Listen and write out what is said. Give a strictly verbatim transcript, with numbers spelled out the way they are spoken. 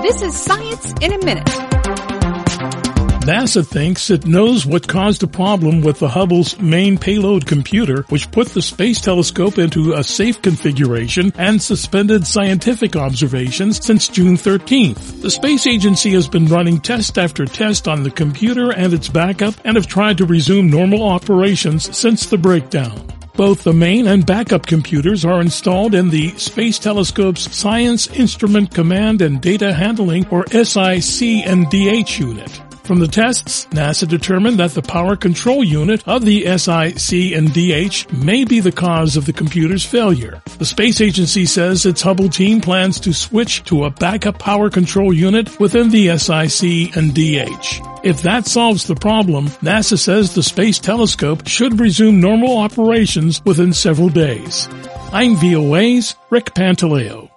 This is Science in a Minute. NASA thinks it knows what caused a problem with the Hubble's main payload computer, which put the space telescope into a safe configuration and suspended scientific observations since June thirteenth. The space agency has been running test after test on the computer and its backup and have tried to resume normal operations since the breakdown. Both the main and backup computers are installed in the Space Telescope's Science Instrument Command and Data Handling, or S I C N D H unit. From the tests, NASA determined that the power control unit of the S I C N D H may be the cause of the computer's failure. The space agency says its Hubble team plans to switch to a backup power control unit within the S I C N D H. If that solves the problem, NASA says the Space Telescope should resume normal operations within several days. I'm V O A's Rick Pantaleo.